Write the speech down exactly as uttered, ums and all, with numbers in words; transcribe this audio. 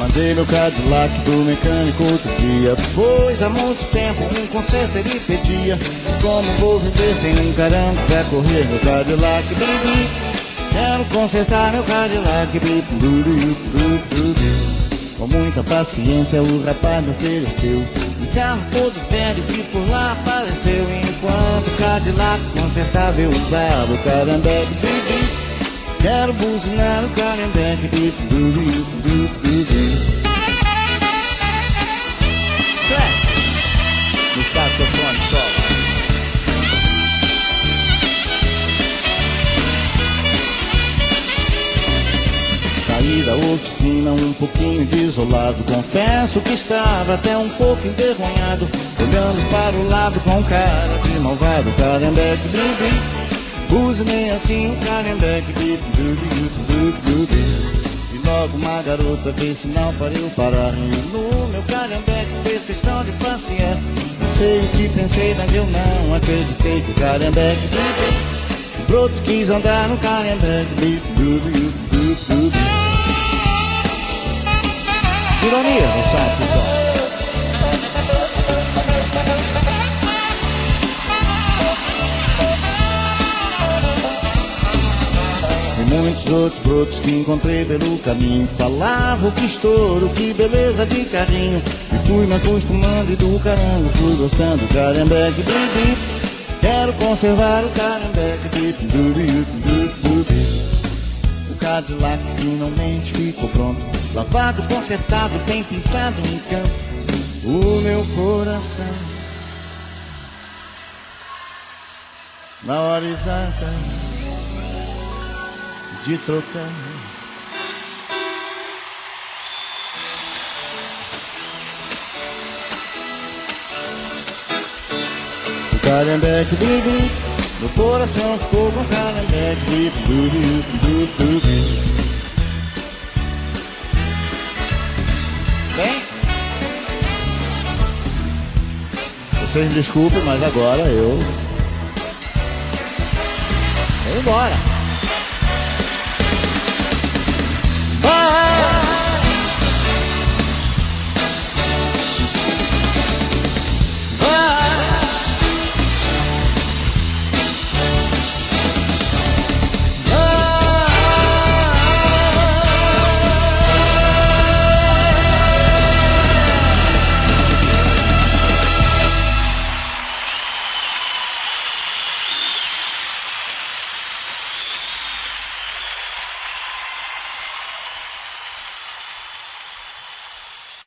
Mandei meu Cadillac pro mecânico outro dia, pois há muito tempo um conserto ele pedia. Como vou viver sem um caramba pra correr meu Cadillac, baby? Quero consertar meu Cadillac, baby. Com muita paciência o rapaz me ofereceu um carro todo velho que por lá apareceu. Enquanto o Cadillac consertava eu usava o carambeque, baby. Quero buzinar o carambeque, baby. No saxofone solo. Saí da oficina um pouquinho desolado, confesso que estava até um pouco envergonhado, olhando para o lado com cara de malvado. Carambeque, baby, buzinei assim o carambeque, baby. E logo uma garota fez sinal para eu parar. E no meu carambeque fez questão de passear. Não sei o que pensei, mas eu não acreditei que o carambeque, baby, o broto quis andar no carambeque, baby. Ironia no saxo só. E muitos outros brotos que encontrei pelo caminho falavam que estouro, que beleza de carrinho. E fui me acostumando e do caramba fui gostando do carambeque, baby. Quero conservar o carambeque, baby. O Cadillac finalmente ficou pronto, lavado, consertado, bem pintado em canto. O meu coração, na hora exata de trocar, o carambeque, baby. Meu coração ficou com carambeque, baby. Bem, vocês me desculpem, mas agora eu vou embora. Bye!